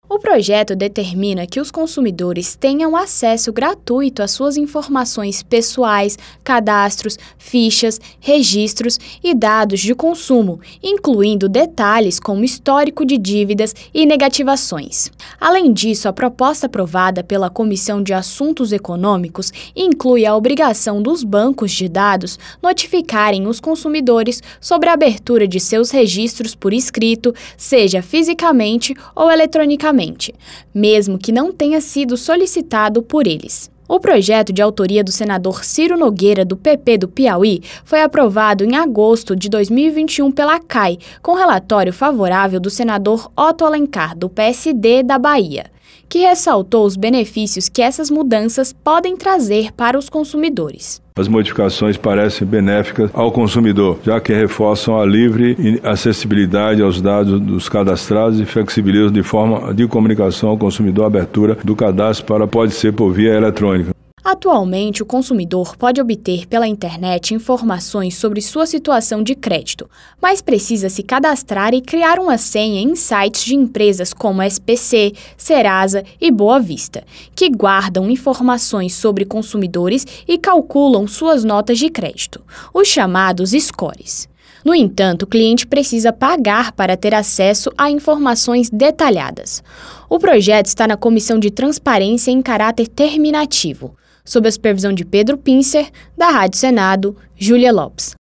O projeto determina que os consumidores tenham acesso gratuito às suas informações pessoais, cadastros, fichas, registros e dados de consumo, incluindo detalhes como histórico de dívidas e negativações. Além disso, a proposta aprovada pela Comissão de Assuntos Econômicos inclui a obrigação dos bancos de dados notificarem os consumidores sobre a abertura de seus registros por escrito, seja fisicamente ou eletronicamente, mesmo que não tenha sido solicitado por eles. O projeto de autoria do senador Ciro Nogueira, do PP do Piauí, foi aprovado em agosto de 2021 pela CAI, com relatório favorável do senador Otto Alencar, do PSD da Bahia, que ressaltou os benefícios que essas mudanças podem trazer para os consumidores. As modificações parecem benéficas ao consumidor, já que reforçam a livre acessibilidade aos dados dos cadastrados e flexibilizam de forma de comunicação ao consumidor a abertura do cadastro pode ser por via eletrônica. Atualmente, o consumidor pode obter pela internet informações sobre sua situação de crédito, mas precisa se cadastrar e criar uma senha em sites de empresas como SPC, Serasa e Boa Vista, que guardam informações sobre consumidores e calculam suas notas de crédito, os chamados scores. No entanto, o cliente precisa pagar para ter acesso a informações detalhadas. O projeto está na Comissão de Transparência em caráter terminativo, sob a supervisão de Pedro Pincer, da Rádio Senado, Júlia Lopes.